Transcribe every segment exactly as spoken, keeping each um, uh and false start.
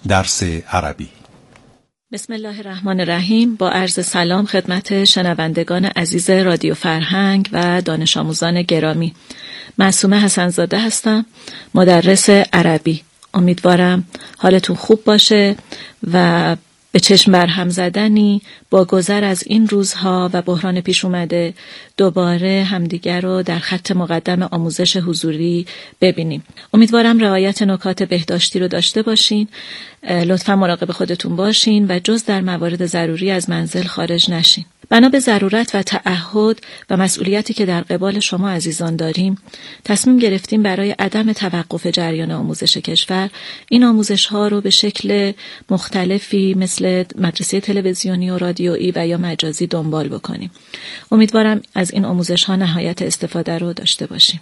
درس عربی. بسم الله الرحمن الرحیم. با عرض سلام خدمت شنوندگان عزیز رادیو فرهنگ و دانش آموزان گرامی. معصومه حسن‌زاده هستم، مدرس عربی. امیدوارم حالتون خوب باشه و به چشم برهم زدنی با گذر از این روزها و بحران پیش اومده دوباره همدیگر رو در خط مقدم آموزش حضوری ببینیم. امیدوارم رعایت نکات بهداشتی رو داشته باشین. لطفا مراقب خودتون باشین و جز در موارد ضروری از منزل خارج نشین. بنا به ضرورت و تعهد و مسئولیتی که در قبال شما عزیزان داریم، تصمیم گرفتیم برای عدم توقف جریان آموزش کشور این آموزش ها رو به شکل مختلفی مثل مدرسه تلویزیونی و رادیویی و یا مجازی دنبال بکنیم. امیدوارم از این آموزش ها نهایت استفاده رو داشته باشیم.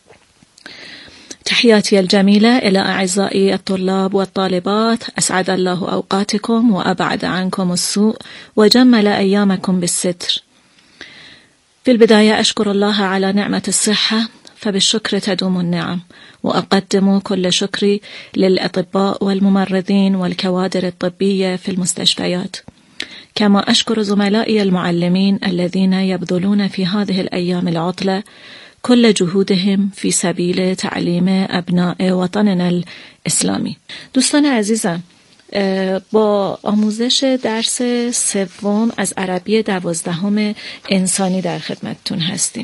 تحياتي الجميلة إلى أعزائي الطلاب والطالبات، أسعد الله أوقاتكم وأبعد عنكم السوء وجمل أيامكم بالستر. في البداية أشكر الله على نعمة الصحة، فبالشكر تدوم النعم، وأقدم كل شكري للأطباء والممرضين والكوادر الطبية في المستشفيات، كما أشكر زملائي المعلمين الذين يبذلون في هذه الأيام العطلة كل جهودهم في سبيل تعلیم ابناء وطننا الاسلامی. دوستان عزیزم، با آموزش درس سوم از عربی دوازدهم انسانی در خدمتتون هستیم.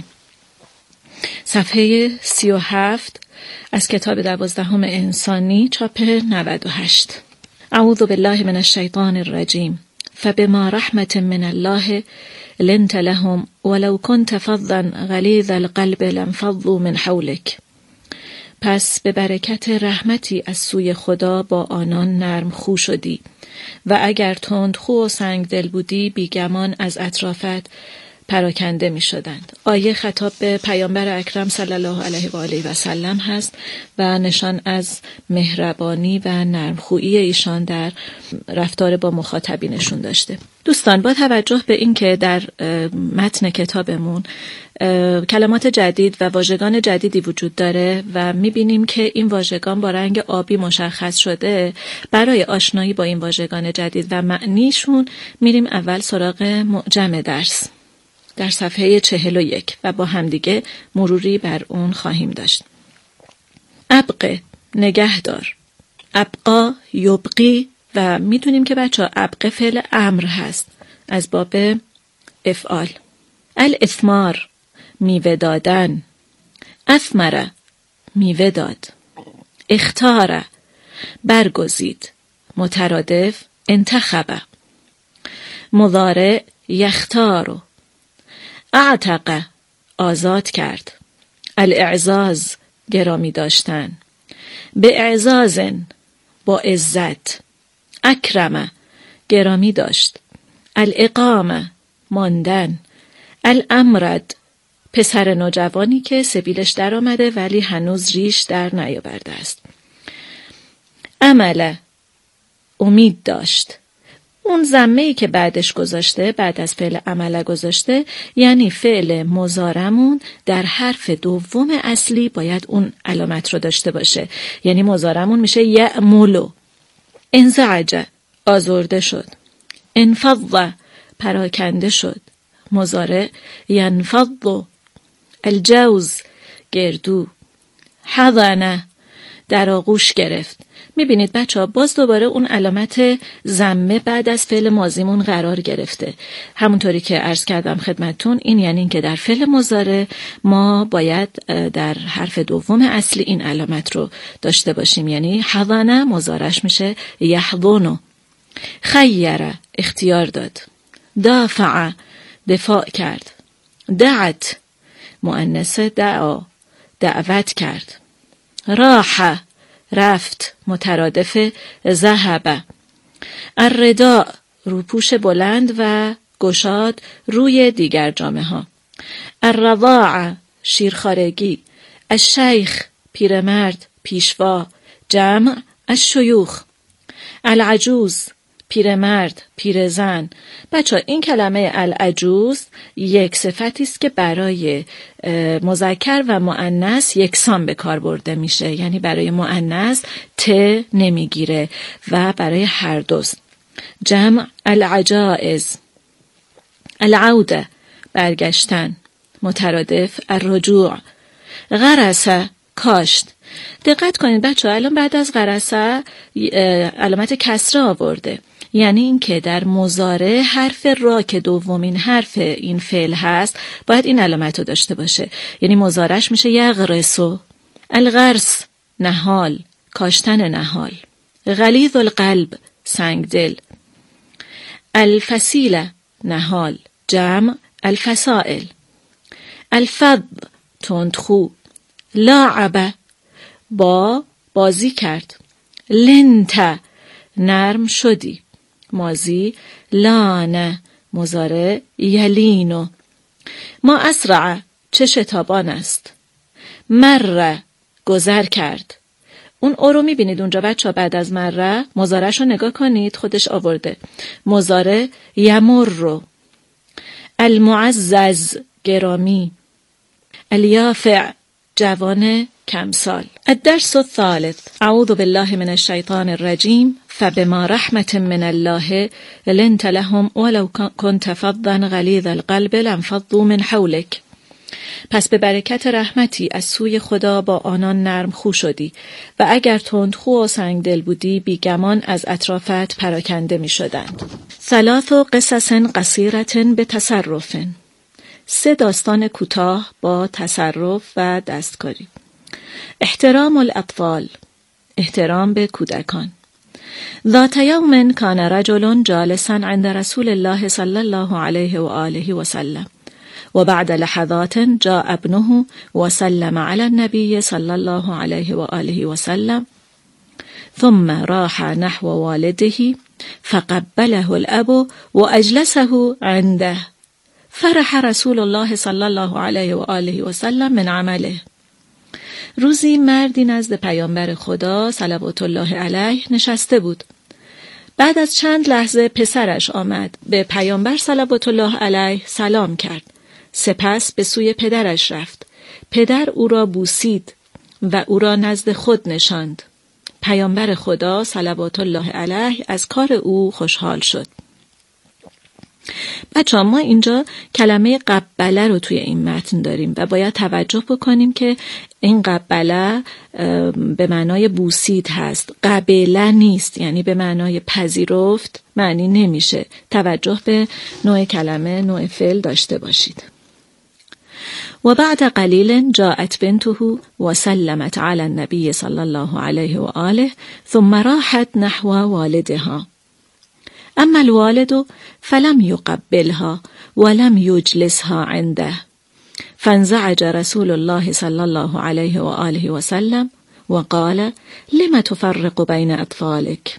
صفحه سی و هفت از کتاب دوازدهم انسانی، چاپ نود و هشت. اعوذ بالله من الشیطان الرجیم. فبما رحمة من الله لنت لهم ولو كنت فظا غلیظ القلب لانفضوا من حولك. پس به برکت رحمتی از سوی خدا با آنان نرم خو شدی و اگر تند خو و سنگ دل بودی بیگمان از اطرافت پراکنده می شدند. آیه خطاب به پیامبر اکرم صلی الله علیه و آله و سلم هست و نشان از مهربانی و نرمخویی ایشان در رفتار با مخاطبینشون داشته. دوستان، با توجه به این که در متن کتابمون کلمات جدید و واژگان جدیدی وجود داره و میبینیم که این واژگان با رنگ آبی مشخص شده، برای آشنایی با این واژگان جدید و معنیشون میریم اول سراغ معجم درس در صفحه چهل و یک و با همدیگه مروری بر اون خواهیم داشت. ابقه، نگهدار. ابقا، یبقی و میدونیم که بچه ها ابقه فعل امر هست از باب افعال. الاثمار، میوه دادن. اثمره، میوه داد. اختاره، برگزید. مترادف، انتخبه. مضارع، یختارو. اعتق، آزاد کرد. الاعزاز، گرامی داشتن. به اعزازن، با عزت. اکرمه، گرامی داشت. الاقامه، ماندن. الامرد، پسر نوجوانی که سبیلش در آمده ولی هنوز ریش در نیاورده است. امله، امید داشت. اون ضمه‌ای که بعدش گذاشته، بعد از فعل عمله گذاشته، یعنی فعل مضارعمون در حرف دوم اصلی باید اون علامت رو داشته باشه. یعنی مضارعمون میشه یعملو. انزعج، آزرده شد. انفض، پراکنده شد. مضارع ینفض. الجوز، گردو. حضنه، در آغوش گرفت. میبینید بچه ها باز دوباره اون علامت ضمه بعد از فعل ماضیمون قرار گرفته. همونطوری که عرض کردم خدمتون، این یعنی این که در فعل مضارع ما باید در حرف دوم اصلی این علامت رو داشته باشیم. یعنی حضنه مضارعش میشه یحضنو. خیره، اختیار داد. دافع، دفاع کرد. دعت، مؤنث دعا، دعوت کرد. راح، رفت، مترادف ذهب. الرداء، روپوش بلند و گشاد روی دیگر جامه ها. الرضاع، شیرخوارگی. الشیخ، پیرمرد، پیشوا. جمع الشیوخ. العجوز، پیرمرد، پیرزن. بچه این کلمه العجوز یک صفتی است که برای مذکر و مؤنث یکسان به کار برده میشه، یعنی برای مؤنث ت نمیگیره و برای هر دوست. جمع العجائز. العوده برگشتن، مترادف الرجوع. غرسه کاشت. دقت کنید بچه ها، الان بعد از غرسه علامت کسره آورده، یعنی این که در مضارع حرف را که دومین حرف این فعل هست باید این علامت رو داشته باشه، یعنی مضارعش میشه یغرسو. الغرس نهال، کاشتن نهال. غلیظ القلب سنگدل. الفسیله نهال، جمع الفسائل. الفض تندخو. لاعبه با بازی کرد. لنت نرم شدی، ماضی. لانه مضارع یلینو. ما اسرع چه شتابان است. مره گذر کرد. اون او رو میبینید اونجا بچه ها، بعد از مره مضارعش رو نگاه کنید خودش آورده، مضارع یمر رو. المعزز گرامی. الیافع جوان کمسال. الدرس الثالث. اعوذ بالله من الشیطان الرجیم. فبما رحمة من الله لنت لهم ولو كنت فظا غلیظ القلب لانفضوا من حولك. پس به برکت رحمتی از سوی خدا با آنان نرم خو شدی و اگر تندخو و سنگدل بودی بیگمان از اطرافت پراکنده می شدند. ثلاث قصص قصیرة بتصرف. سه داستان کوتاه با تصرف و دستکاری. احترام الاطفال، احترام به کودکان. ذات یوم کان رجل جالسا عند رسول الله صلی الله علیه و آله و سلم و بعد لحظات جاء ابنه و سلم علی النبی صلی الله علیه و آله و سلم ثم راح نحو والده فقبله الاب و اجلسه عنده فرح رسول الله صلی الله علیه و آله و سلم من عمله. روزی مردی نزد پیامبر خدا صلوات الله علیه نشسته بود. بعد از چند لحظه پسرش آمد، به پیامبر صلوات الله علیه سلام کرد. سپس به سوی پدرش رفت. پدر او را بوسید و او را نزد خود نشاند. پیامبر خدا صلوات الله علیه از کار او خوشحال شد. بچه ها، ما اینجا کلمه قبله رو توی این متن داریم و باید توجه بکنیم که این قبله به معنای بوسید هست، قبله نیست، یعنی به معنای پذیرفت معنی نمیشه. توجه به نوع کلمه، نوع فعل داشته باشید. و بعد قلیل جاءت بنته و سلمت علی النبی صلی الله علیه و آله ثم راحت نحو والدها. اما الوالد فلم يقبلها ولم يجلسها عنده فانزعج رسول الله صلی الله علیه و آله و سلم و قال لما تفرق بین اطفالک.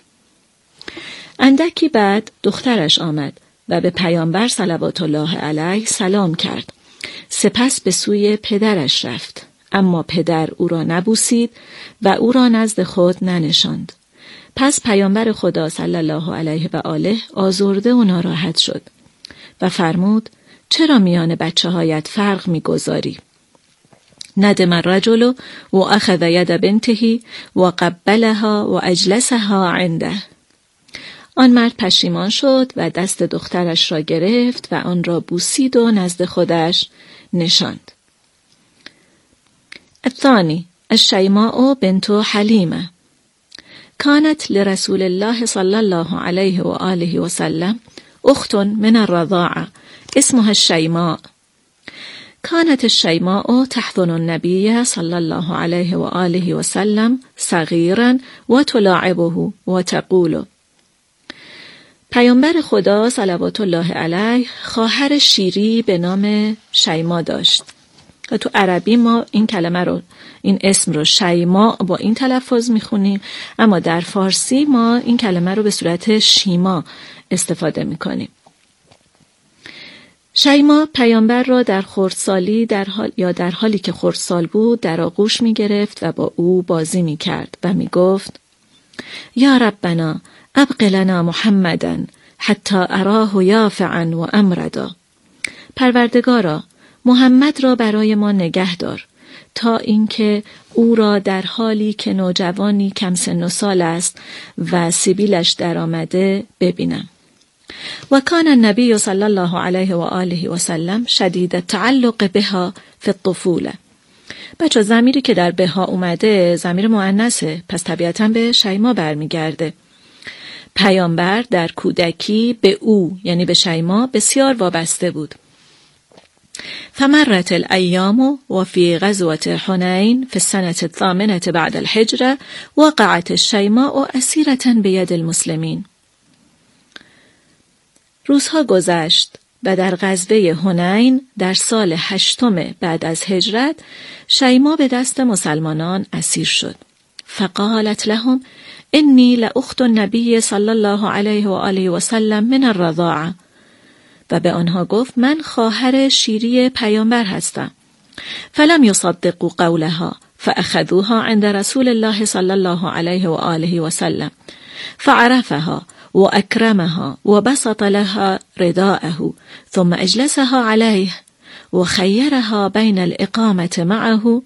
اندکی بعد دخترش آمد و به پیامبر صلوات الله علیه سلام کرد. سپس به سوی پدرش رفت، اما پدر او را نبوسید و او را نزد خود ننشاند. پس پیامبر خدا صلی الله علیه و آله آزرده و ناراحت شد و فرمود چرا میان بچه هایت فرق میگذاری؟ ندم الرجل و اخذ ید بنته و قبلها و اجلسها عنده. آن مرد پشیمان شد و دست دخترش را گرفت و آن را بوسید و نزد خودش نشاند. الثانی الشیماء بنت حلیمه. كانت لرسول الله صلى الله عليه وآله وسلم أخت من الرضاعة اسمها الشيماء. كانت الشيماء تحضن النبي صلى الله عليه وآله وسلم صغيرا وتلاعبه وتقول. پیامبر خدا صلوات الله علیه خواهر شیری به نام شیما داشت. و تو عربی ما این کلمه رو، این اسم رو شیما با این تلفظ میخونیم، اما در فارسی ما این کلمه رو به صورت شیما استفاده میکنیم. شیما پیامبر را در خردسالی در حال یا در حالی که خردسال بود در آغوش میگرفت و با او بازی میکرد و میگفت یا ربنا ابق لنا محمدا حتی اراه یافعا و امردا. پروردگارا، محمد را برای ما نگه دار تا اینکه او را در حالی که نوجوانی کم سن و سال است و سبیلش در آمده ببینم. و کان النبی صلی الله علیه و آله و سلم شدید التعلق بها فی الطفوله. بچه ضمیری که در بها اومده ضمیر مؤنثه، پس طبیعتاً به شیما برمیگرده. پیامبر در کودکی به او یعنی به شیما بسیار وابسته بود. فمرت الایام و فی غزوة حنین فی السنة الثامنة بعد الهجرة وقعت الشیماء اسیرة بید المسلمین. روزها گذشت و در غزوه حنین در سال هشتم بعد از هجرت شیما به دست مسلمانان اسیر شد. فقالت لهم انی لأخت النبی صلی الله علیه و آله و سلم من الرضاعه. و به آنها گفت من خواهر شیری پیامبر هستم. فلم یصدقوا قولها فاخذوها عند رسول الله صلی الله علیه و آله و سلم فعرفها و اکرمها و بسط لها رداءه ثم اجلسها علیه و خیرها بین الاقامة معه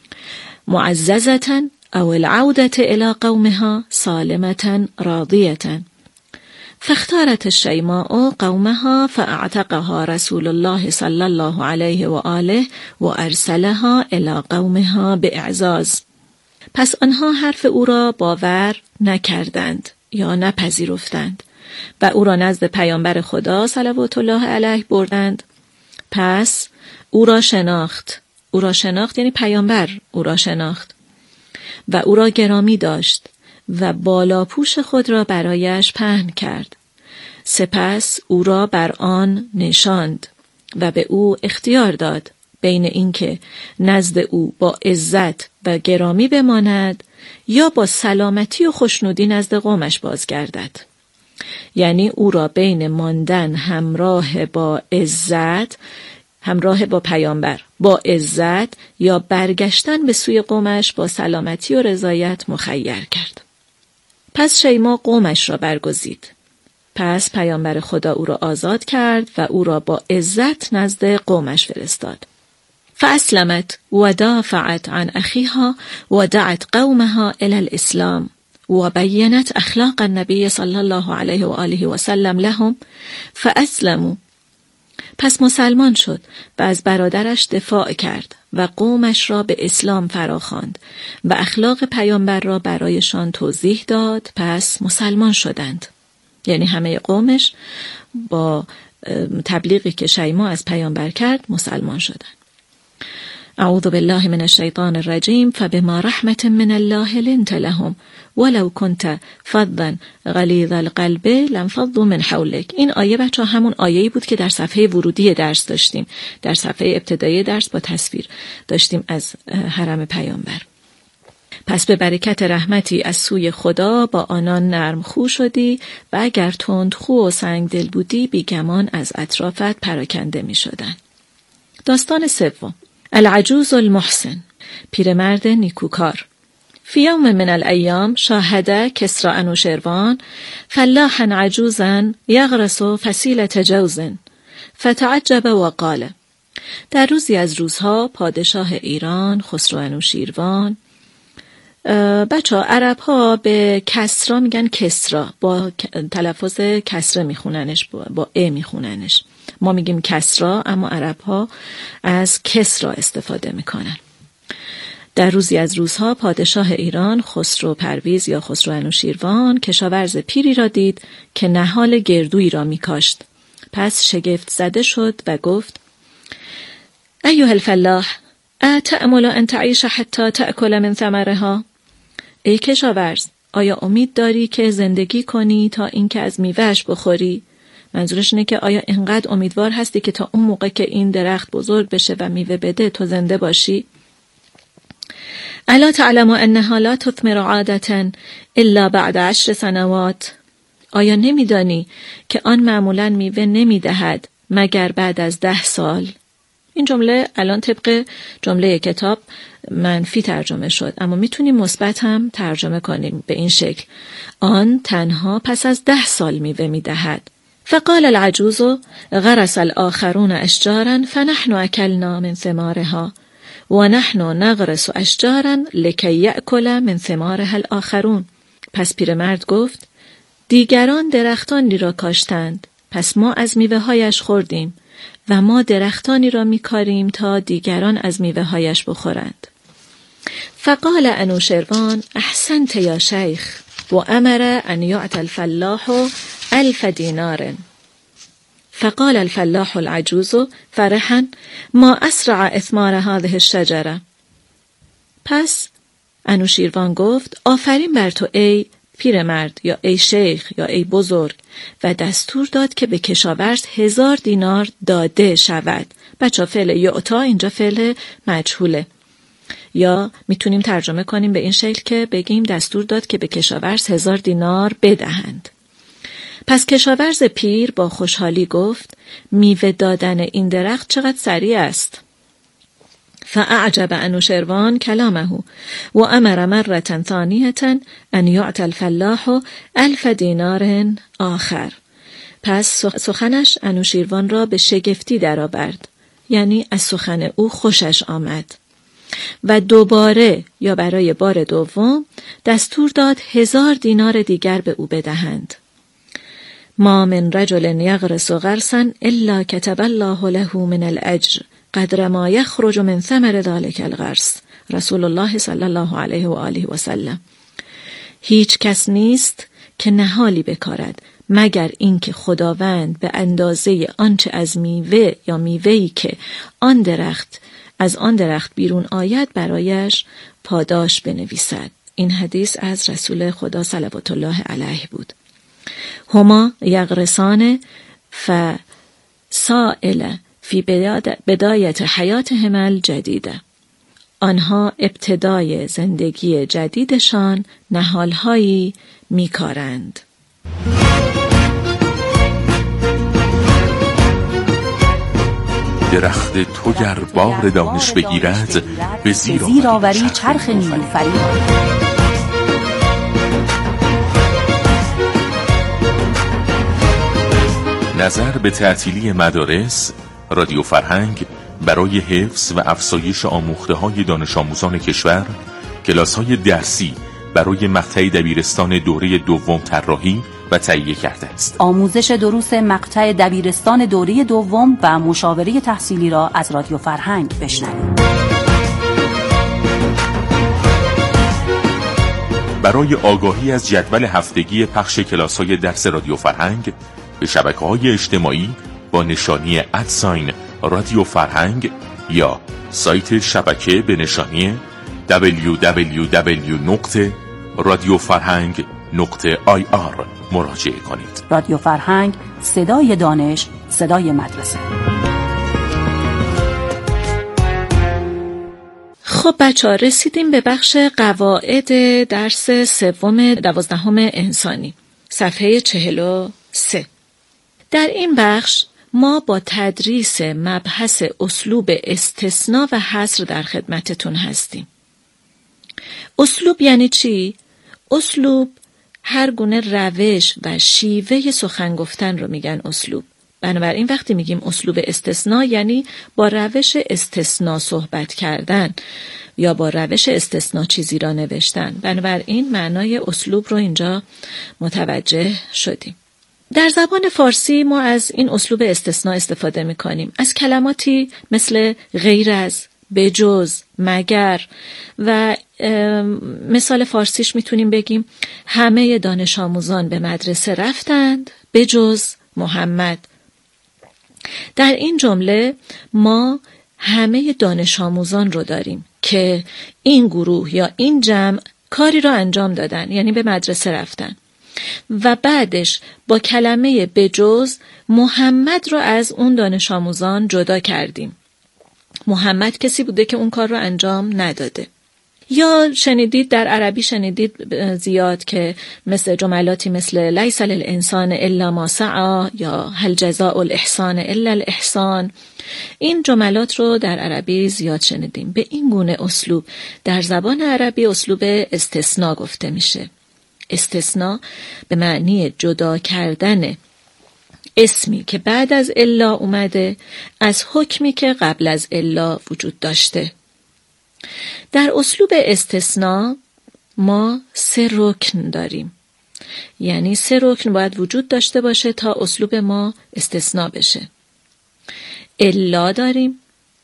معززة او العودة الى قومها سالمة راضية. فاختارت الشیماء قومها فاعتقها رسول الله صلی الله علیه و آله و ارسلها الى قومها باعزاز. پس آنها حرف او را باور نکردند یا نپذیرفتند و او را نزد پیامبر خدا صلوات الله علیه بردند. پس او را شناخت. او را شناخت یعنی پیامبر او را شناخت و او را گرامی داشت و بالا پوش خود را برایش پهن کرد. سپس او را بر آن نشاند و به او اختیار داد بین اینکه نزد او با عزت و گرامی بماند یا با سلامتی و خوشنودی نزد قومش بازگردد. یعنی او را بین ماندن همراه با عزت، همراه با پیامبر با عزت یا برگشتن به سوی قومش با سلامتی و رضایت مخیر کرد. پس شیما قومش را برگزید. پس پیامبر خدا او را آزاد کرد و او را با عزت نزد قومش فرستاد. فاسلمت و دافعت عن اخیها و دعت قومها الى الاسلام و بینت اخلاق النبی صلی الله علیه و آله و سلم لهم فاسلموا. پس مسلمان شد و از برادرش دفاع کرد و قومش را به اسلام فراخواند و اخلاق پیامبر را برایشان توضیح داد. پس مسلمان شدند. یعنی همه قومش با تبلیغی که شیما از پیامبر کرد مسلمان شدند. اعوذ بالله من الشیطان الرجیم فبما رحمة من الله لنت لهم ولو كنت فظا غلیظ القلب لانفضوا من حولك. این آیه بچه همون آیه‌ای بود که در صفحه ورودی درس داشتیم. در صفحه ابتدایی درس با تصویر داشتیم از حرم پیامبر. پس به برکت رحمتی از سوی خدا با آنان نرم خو شدی و اگر تند خو و سنگ دل بودی بیگمان از اطرافت پراکنده می شدن. داستان سوم، العجوز المحسن، پیرمرد نیکوکار. فی یوم من الایام شاهد کسری انوشروان فلاحا عجوزا یغرس فسیلة جوز فتعجب و قال. در روزی از روزها پادشاه ایران خسرو انوشیروان، بچه ها عرب ها به کسرا میگن کسرا، با تلفظ کسره میخوننش، با, با ا میخوننش. ما میگیم کسرا اما عرب ها از کسرا استفاده میکنن. در روزی از روزها پادشاه ایران خسرو پرویز یا خسرو انوشیروان کشاورز پیری را دید که نهال گردویی را میکاشت. پس شگفت زده شد و گفت: ایها الفلاح اتأمل ان تعیش حتی تأکل من ثمرها؟ ای کشاورز، آیا امید داری که زندگی کنی تا اینکه از میوهش بخوری؟ منظورش اینه که آیا اینقدر امیدوار هستی که تا اون موقع که این درخت بزرگ بشه و میوه بده تو زنده باشی؟ الا تعلم انها لا تثمر عادة الا بعد عشر سنوات؟ آیا نمیدانی که آن معمولاً میوه نمیدهد مگر بعد از ده سال؟ این جمله الان طبق جمله کتاب منفی ترجمه شد، اما میتونیم مثبت هم ترجمه کنیم به این شکل: آن تنها پس از ده سال میوه میدهد. فقال العجوز غرس الآخرون اشجارا فنحن اکلنا من ثمارها و نحن نغرس اشجارا لکی یأکل من ثمارها الآخرون. پس پیرمرد گفت: دیگران درختانی را کاشتند، پس ما از میوه هایش خوردیم و ما درختانی را میکاریم تا دیگران از میوه هایش بخورند. فقال انوشروان: احسنت یا شیخ، و امر ان یعطى الفلاح الف دینار. فقال الفلاح العجوز فرحا: ما اسرع اثمار هذه الشجره. پس انوشیروان گفت: آفرین بر تو ای پیرمرد، یا ای شیخ، یا ای بزرگ، و دستور داد که به کشاورز هزار دینار داده شود. بچه فعل یعطا اینجا فعل مجهوله، یا میتونیم ترجمه کنیم به این شکل که بگیم دستور داد که به کشاورز هزار دینار بدهند. پس کشاورز پیر با خوشحالی گفت: میوه دادن این درخت چقدر سریع است. فاعجب انوشروان کلامه و امر مرة ثانیة ان یعطى الفلاح الف دینار آخر. پس سخنش انوشیروان را به شگفتی درآورد، یعنی از سخن او خوشش آمد و دوباره یا برای بار دوم دستور داد هزار دینار دیگر به او بدهند. ما من رجل یغرس غرسا الا كتب الله له من الاجر قدر ما یخرج من ثمر ذلك الغرس. رسول الله صلی الله علیه و آله و سلم. هیچ کس نیست که نهالی بکارد مگر اینکه خداوند به اندازه آنچه از میوه یا میوهی که آن درخت از آن درخت بیرون آید برایش پاداش بنویسد. این حدیث از رسول خدا صلوات الله علیه بود. هما یغرسان فسائل فی بدایت حیاتهم الجدیده. آنها ابتدای زندگی جدیدشان نهالهایی میکارند. درخت تو گر بار دانش بگیرد به زیر آوری چرخ نیلوفری. نظر به تعطیلی مدارس، رادیو فرهنگ برای حفظ و افزایش آموخته‌های دانش آموزان کشور، کلاس‌های درسی برای مقطع دبیرستان دوره دوم طراحی و تهیه کرده است. آموزش دروس مقطع دبیرستان دوره دوم و مشاوره تحصیلی را از رادیو فرهنگ بشنوید. برای آگاهی از جدول هفتگی پخش کلاس‌های درس رادیو فرهنگ به شبکه‌های اجتماعی با نشانی ادساین رادیو فرهنگ یا سایت شبکه به نشانی دبلیو دبلیو دبلیو نقطه رادیو فرهنگ نقطه آی آر مراجعه کنید. رادیو فرهنگ، صدای دانش، صدای مدرسه. خب بچه ها، رسیدیم به بخش قواعد درس سوم دوازدهم انسانی، صفحه چهل و سه. در این بخش ما با تدریس مبحث اسلوب استثناء و حصر در خدمتتون هستیم. اسلوب یعنی چی؟ اسلوب هر گونه روش و شیوه سخن گفتن رو میگن اسلوب. بنابراین وقتی میگیم اسلوب استثناء یعنی با روش استثناء صحبت کردن یا با روش استثناء چیزی را نوشتن. بنابراین معنای اسلوب رو اینجا متوجه شدیم. در زبان فارسی ما از این اسلوب استثناء استفاده میکنیم از کلماتی مثل غیر از، بجز، مگر و مثال فارسیش میتونیم بگیم همه دانش آموزان به مدرسه رفتند بجز محمد. در این جمله ما همه دانش آموزان رو داریم که این گروه یا این جمع کاری رو انجام دادن، یعنی به مدرسه رفتن، و بعدش با کلمه بجز محمد رو از اون دانش آموزان جدا کردیم. محمد کسی بوده که اون کار رو انجام نداده. یا شنیدید در عربی شنیدید زیاد که مثل جملاتی مثل لیس للانسان الا ما سعی یا هل جزاء الاحسان الا الاحسان. این جملات رو در عربی زیاد شنیدیم. به این گونه اسلوب در زبان عربی اسلوب استثناء گفته میشه. استثناء به معنی جدا کردن اسمی که بعد از الا اومده از حکمی که قبل از الا وجود داشته. در اسلوب استثناء ما سه رکن داریم، یعنی سه رکن باید وجود داشته باشه تا اسلوب ما استثناء بشه. الا داریم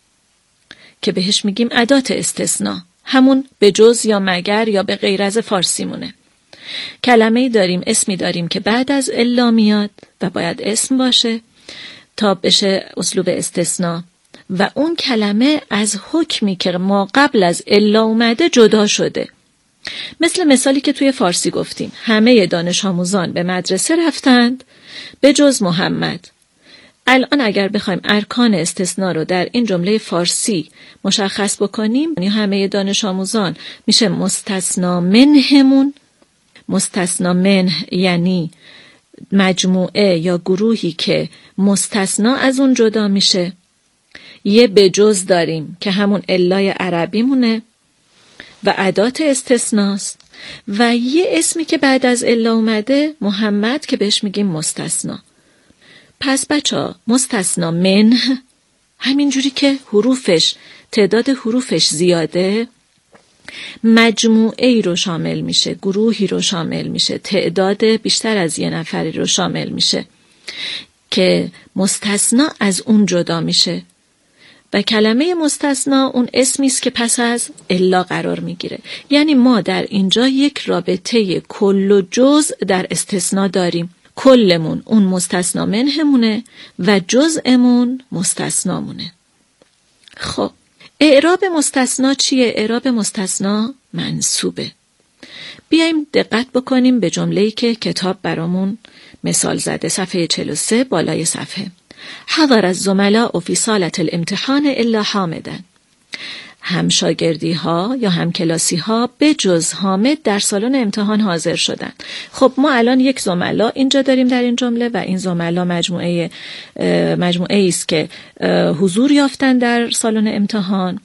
که بهش میگیم ادات استثناء، همون به جز یا مگر یا به غیر از فارسی مونه. کلمه‌ای داریم، اسمی داریم که بعد از الا میاد و باید اسم باشه تا بشه اسلوب استثناء و اون کلمه از حکمی که ما قبل از الا اومده جدا شده. مثل مثالی که توی فارسی گفتیم، همه دانش آموزان به مدرسه رفتند به جز محمد. الان اگر بخوایم ارکان استثناء رو در این جمله فارسی مشخص بکنیم، یعنی همه دانش آموزان میشه مستثنا منهمون. مستثنا منه یعنی مجموعه یا گروهی که مستثنا از اون جدا میشه. یه بجز داریم که همون الای عربی مونه و ادات استثناست و یه اسمی که بعد از الا اومده محمد که بهش میگیم مستثنا. پس بچه مستثنا منه همینجوری که حروفش تعداد حروفش زیاده مجموعه ای رو شامل میشه، گروهی رو شامل میشه، تعداد بیشتر از یه نفری رو شامل میشه که مستثنا از اون جدا میشه و کلمه مستثنا اون اسمی است که پس از الا قرار میگیره. یعنی ما در اینجا یک رابطه کل و جزء در استثنا داریم. کلمون اون مستثنا منهمونه و جزءمون مستثنامونه. خب اعراب مستثنا چیه؟ اعراب مستثنا منصوبه. بیایم دقت بکنیم به جمله‌ای که کتاب برامون مثال زده، صفحه چهل و سه بالای صفحه. حضر الزملاء فی صالة الامتحان الا حامدا. هم شاگردی ها یا هم کلاسی ها به جز حامد در سالن امتحان حاضر شدند. خب ما الان یک زملا اینجا داریم در این جمله و این زملا مجموعه مجموعه است که حضور یافتن در سالن امتحان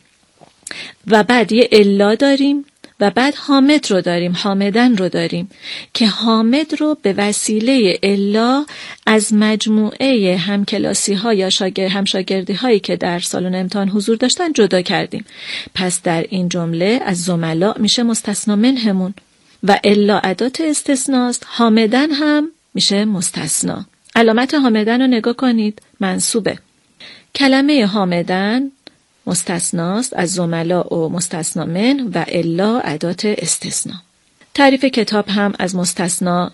و بعد یه الا داریم و بعد حامد رو داریم، حامدن رو داریم که حامد رو به وسیله الا از مجموعه همکلاسی ها یا شاگرد همشاگردی هایی که در سالن امتحان حضور داشتن جدا کردیم. پس در این جمله از زملا میشه مستثنا منهمون و الا ادات استثناست، حامدن هم میشه مستثنا. علامت حامدن رو نگاه کنید، منصوبه. کلمه حامدن مستثناست از زملا و مستثنا من و الا ادات استثنا. تعریف کتاب هم از مستثنا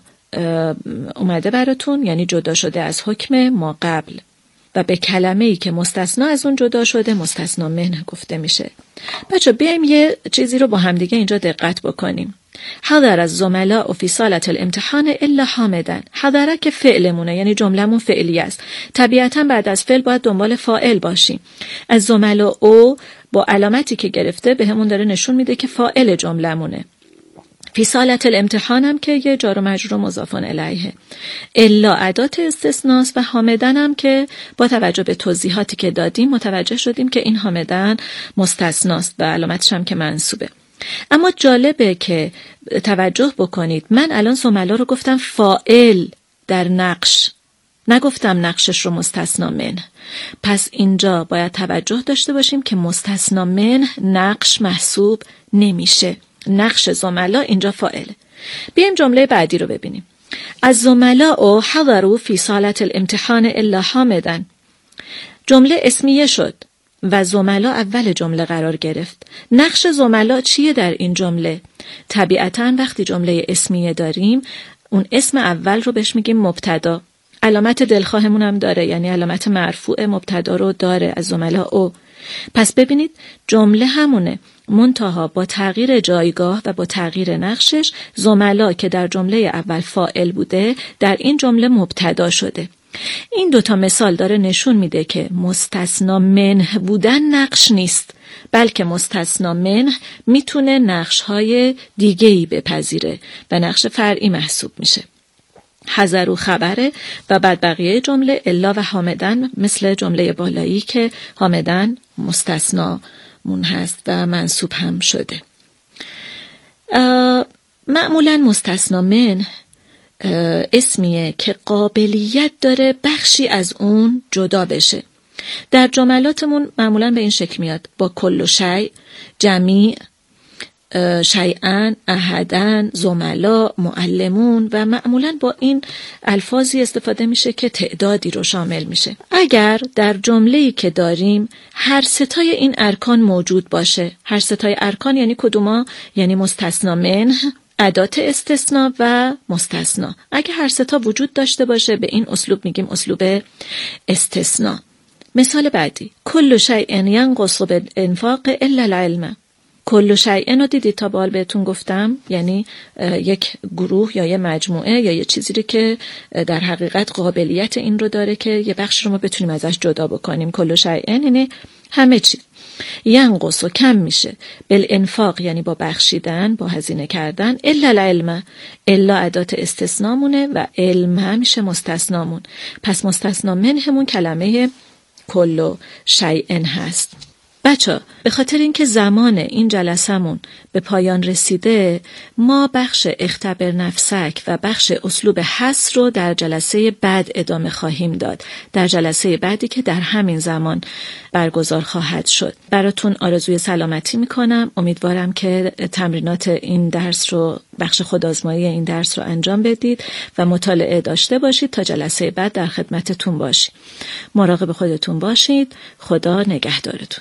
اومده براتون، یعنی جدا شده از حکم ما قبل و به کلمه‌ای که مستثنا از اون جدا شده مستثنا من گفته میشه. بچه بیایم یه چیزی رو با همدیگه اینجا دقت بکنیم. حضر الزملاء فی صالة الامتحان الا حامدا. حضره که فعلمونه، یعنی جمله‌مون فعلی است. طبیعتاً بعد از فعل باید دنبال فاعل باشیم. از زملاء او با علامتی که گرفته به همون داره نشون میده که فاعل جمله‌مونه. فی صالة الامتحان هم که یه جار و مجرور مضاف الیه. الا ادات استثناست و حامدن هم که با توجه به توضیحاتی که دادیم متوجه شدیم که این حامدن مستثناست و علامتش هم که منصوبه. اما جالبه که توجه بکنید، من الان زملا رو گفتم فاعل در نقش، نگفتم نقشش رو مستثنا من. پس اینجا باید توجه داشته باشیم که مستثنا من نقش محسوب نمیشه. نقش زملا اینجا فاعل. بیایم جمله بعدی رو ببینیم. از زملاء حضروا فی صالة الامتحان الا حامدا. جمله اسمیه شد و زملا اول جمله قرار گرفت. نقش زملا چیه در این جمله؟ طبیعتاً وقتی جمله اسمیه داریم اون اسم اول رو بهش میگیم مبتدا. علامت دلخواهمون هم داره، یعنی علامت مرفوع مبتدا رو داره از زملا او. پس ببینید جمله همونه، منتها با تغییر جایگاه و با تغییر نقشش زملا که در جمله اول فاعل بوده در این جمله مبتدا شده. این دوتا مثال داره نشون میده که مستثنا منه بودن نقش نیست، بلکه مستثنا منه میتونه نقش‌های دیگه‌ای بپذیره و نقش فرعی محسوب میشه. حذر و خبره و بعد بقیه جمله الا و حامدن، مثل جمله بالایی که حامدن مستثنا مون هست و منصوب هم شده. معمولا مستثنا من اسمیه که قابلیت داره بخشی از اون جدا بشه. در جملاتمون معمولا به این شکل میاد: با کل و شیء، جمیع، شیئا، احدن، زملا، معلمون، و معمولا با این الفاظی استفاده میشه که تعدادی رو شامل میشه. اگر در جمله‌ای که داریم هر ستای این ارکان موجود باشه، هر ستای ارکان یعنی کدوما؟ یعنی مستثنا منه، ادات استثناء و مستثنا. اگه هر ستا وجود داشته باشه به این اسلوب میگیم اسلوب استثناء. مثال بعدی: کل شیء ینقص بالانفاق الا العلم. کل شیء رو دیدید تا بال بهتون گفتم، یعنی یک گروه یا یه مجموعه یا یه چیزی رو که در حقیقت قابلیت این رو داره که یه بخش رو ما بتونیم ازش جدا بکنیم. کل شیء یعنی همه چیز. ینقص و کم میشه، بالانفاق یعنی با بخشیدن، با هزینه کردن، الا العلم، الا ادات استثنامونه و علم هم میشه مستثنامون. پس مستثنا منهمون کلمه کل شیء هست. بچه به خاطر اینکه زمان این جلسمون به پایان رسیده، ما بخش اختبر نفسک و بخش اسلوب حصر رو در جلسه بعد ادامه خواهیم داد، در جلسه بعدی که در همین زمان برگزار خواهد شد. براتون آرزوی سلامتی میکنم. امیدوارم که تمرینات این درس رو، بخش خودآزمایی این درس رو انجام بدید و مطالعه داشته باشید تا جلسه بعد در خدمتتون باشید. مراقب خودتون باشید. خدا نگهدارتون.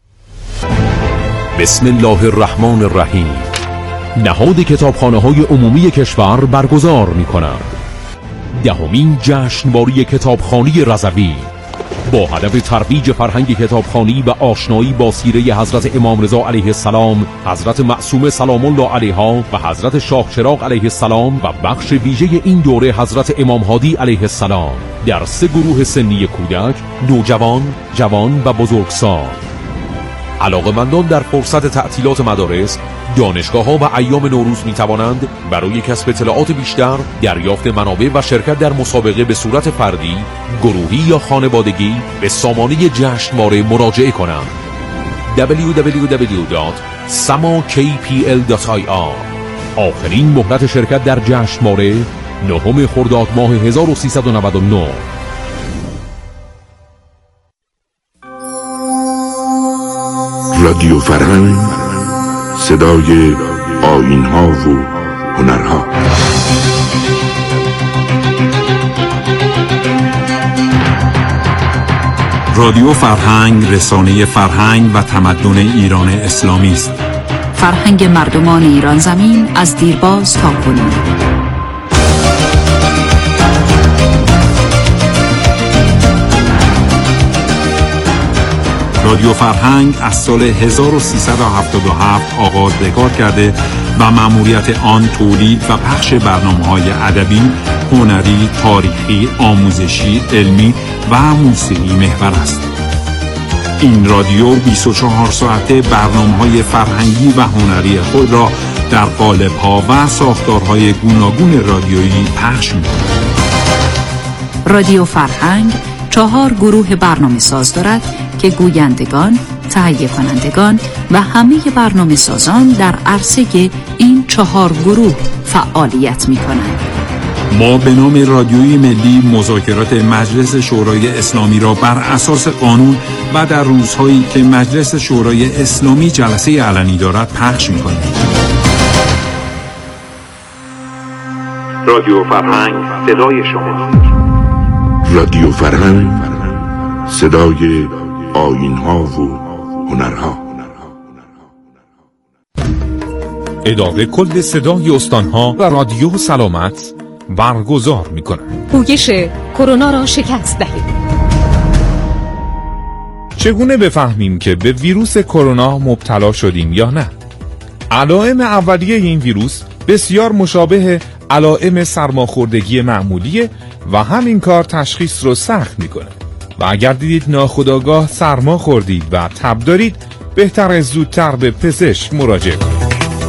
بسم الله الرحمن الرحیم. نهاد کتابخانه‌های عمومی کشور برگزار می‌کند دهمین جشنواره کتابخوانی رضوی با هدف ترویج فرهنگ کتابخوانی و آشنایی با سیره حضرت امام رضا علیه السلام، حضرت معصومه سلام الله علیها و حضرت شاه چراغ علیه السلام و بخش ویژه این دوره حضرت امام هادی علیه السلام در سه گروه سنی کودک، نوجوان، جوان و بزرگسال. علاقه‌مندان در فرصت تعطیلات مدارس، دانشگاه‌ها و ایام نوروز می‌توانند برای کسب اطلاعات بیشتر، دریافت منابع و شرکت در مسابقه به صورت فردی، گروهی یا خانوادگی به سامانه جشنواره مراجعه کنند. دبلیو دبلیو دبلیو دات سما کی پی ال دات آی آر. آخرین مهلت شرکت در جشنواره نهم خرداد ماه هزار و سیصد و نود و نه. رادیو فرهنگ، صدای آیین‌ها و هنرها. رادیو فرهنگ رسانه فرهنگ و تمدن ایران اسلامی است. فرهنگ مردمان ایران زمین از دیرباز تا کنون. رادیو فرهنگ از سال هزار و سیصد و هفتاد و هفت آغاز به کار کرده و مأموریت آن تولید و پخش برنامه‌های ادبی، هنری، تاریخی، آموزشی، علمی و موسیقی محور است. این رادیو بیست و چهار ساعته برنامه‌های فرهنگی و هنری خود را در قالب‌ها و ساختارهای گوناگون رادیویی پخش می‌کند. رادیو فرهنگ چهار گروه برنامه ساز دارد که گویندگان، تهیه کنندگان و همه برنامه سازان در عرصه این چهار گروه فعالیت می کنند. ما به نام رادیوی ملی مذاکرات مجلس شورای اسلامی را بر اساس قانون و در روزهایی که مجلس شورای اسلامی جلسه علنی دارد پخش می کنیم. رادیو فرهنگ، صدای شما. رادیو فرهنگ، صدای آیین‌ها و هنرها. اداره کل صدای استانها و رادیو سلامت برگزار می‌کند. پویش کرونا را شکست دهید. چگونه بفهمیم که به ویروس کرونا مبتلا شدیم یا نه؟ علائم اولیه این ویروس بسیار مشابه علائم سرماخوردگی معمولیه و همین کار تشخیص رو سخت میکنه. و اگر دیدید ناخودآگاه سرما خوردید و تب دارید، بهتره زودتر به پزشک مراجعه کنید.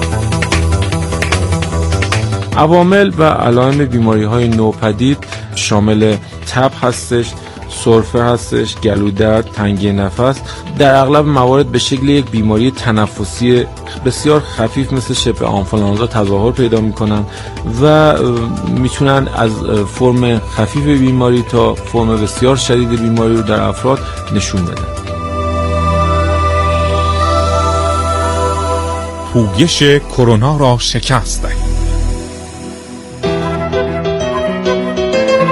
عوامل و علائم بیماری‌های نوپدید شامل تب هستش، سرفه هستش، گلودرد، تنگی نفس. در اغلب موارد به شکل یک بیماری تنفسی بسیار خفیف مثل شبه آنفولانزا تظاهر پیدا میکنن و میتونن از فرم خفیف بیماری تا فرم بسیار شدید بیماری رو در افراد نشون بدن. پویش کرونا را شکست دهید.